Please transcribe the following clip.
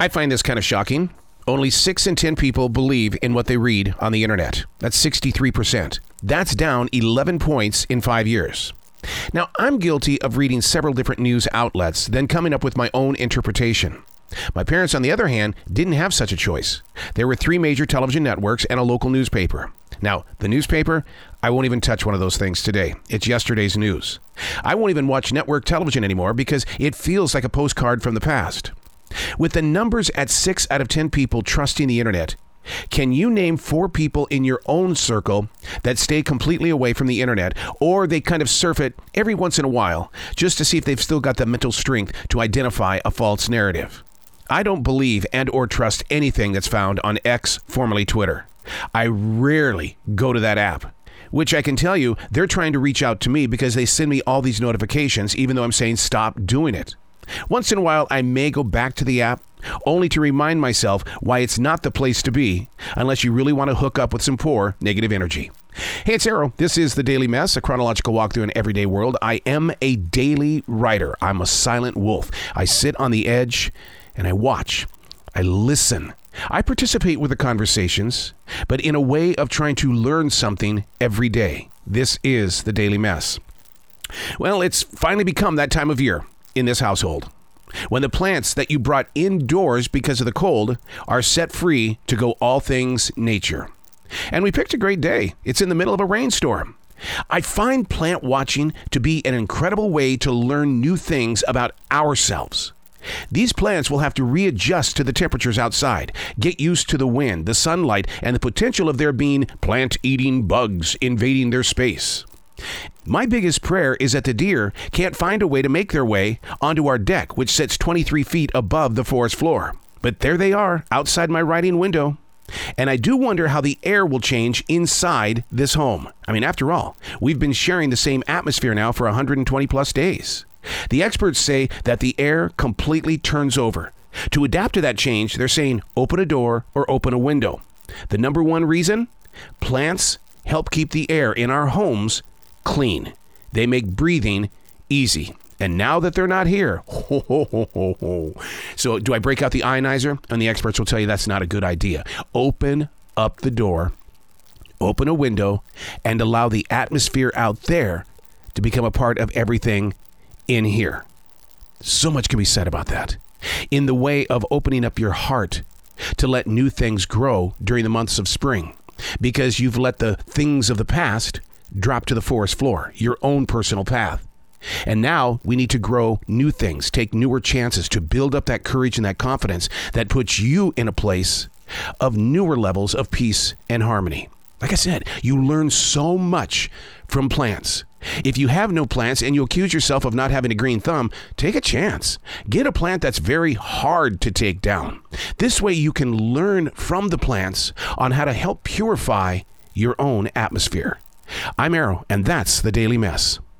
I find this kind of shocking. Only 6 in 10 people believe in what they read on the internet. That's 63%. That's down 11 points in 5 years. Now, I'm guilty of reading several different news outlets, then coming up with my own interpretation. My parents, on the other hand, didn't have such a choice. There were 3 major television networks and a local newspaper. Now, the newspaper, I won't even touch one of those things today. It's yesterday's news. I won't even watch network television anymore because it feels like a postcard from the past. With the numbers at 6 out of 10 people trusting the internet, can you name 4 people in your own circle that stay completely away from the internet, or they kind of surf it every once in a while just to see if they've still got the mental strength to identify a false narrative? I don't believe and or trust anything that's found on X, formerly Twitter. I rarely go to that app, which I can tell you they're trying to reach out to me because they send me all these notifications even though I'm saying stop doing it. Once in a while, I may go back to the app only to remind myself why it's not the place to be unless you really want to hook up with some poor negative energy. Hey, it's Arrow. This is The Daily Mess, a chronological walk through an everyday world. I am a daily writer. I'm a silent wolf. I sit on the edge and I watch. I listen. I participate with the conversations, but in a way of trying to learn something every day. This is The Daily Mess. Well, it's finally become that time of year in this household, when the plants that you brought indoors because of the cold are set free to go all things nature. And we picked a great day. It's in the middle of a rainstorm. I find plant watching to be an incredible way to learn new things about ourselves. These plants will have to readjust to the temperatures outside, get used to the wind, the sunlight, and the potential of there being plant-eating bugs invading their space. My biggest prayer is that the deer can't find a way to make their way onto our deck, which sits 23 feet above the forest floor. But there they are, outside my writing window. And I do wonder how the air will change inside this home. I mean, after all, we've been sharing the same atmosphere now for 120 plus days. The experts say that the air completely turns over. To adapt to that change, they're saying open a door or open a window. The number one reason? Plants help keep the air in our homes clean. They make breathing easy. And now that they're not here, So do I break out the ionizer? And the experts will tell you that's not a good idea. Open up the door, open a window, and allow the atmosphere out there to become a part of everything in here. So much can be said about that. In the way of opening up your heart to let new things grow during the months of spring, because you've let the things of the past drop to the forest floor, your own personal path. And now we need to grow new things, take newer chances to build up that courage and that confidence that puts you in a place of newer levels of peace and harmony. Like I said, you learn so much from plants. If you have no plants and you accuse yourself of not having a green thumb, take a chance. Get a plant that's very hard to take down. This way you can learn from the plants on how to help purify your own atmosphere. I'm Arrow, and that's The Daily Mess.